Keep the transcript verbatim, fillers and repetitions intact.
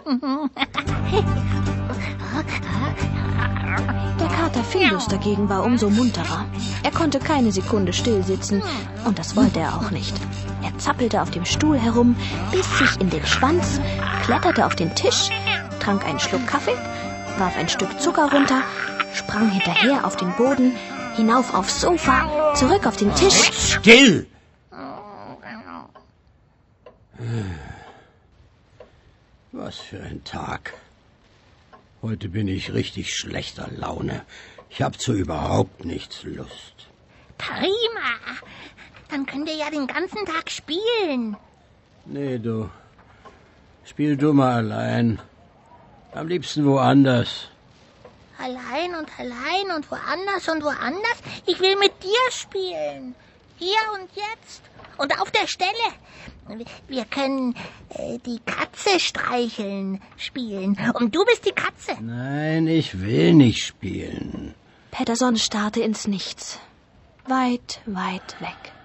Der Kater Findus dagegen war umso munterer. Er konnte keine Sekunde still sitzen und das wollte er auch nicht. Er zappelte auf dem Stuhl herum, biss sich in den Schwanz, kletterte auf den Tisch, trank einen Schluck Kaffee, warf ein Stück Zucker runter, sprang hinterher auf den Boden, hinauf aufs Sofa, zurück auf den Tisch. Still! Was für ein Tag. Heute bin ich richtig schlechter Laune. Ich hab zu überhaupt nichts Lust. Prima. Dann könnt ihr ja den ganzen Tag spielen. Nee, du. Spiel du mal allein. Am liebsten woanders. Allein und allein und woanders und woanders. Ich will mit dir spielen. Hier und jetzt. Und auf der Stelle. Wir können äh, die Katze streicheln spielen. Und du bist die Katze. Nein, ich will nicht spielen. Pettersson starrte ins Nichts. Weit, weit weg.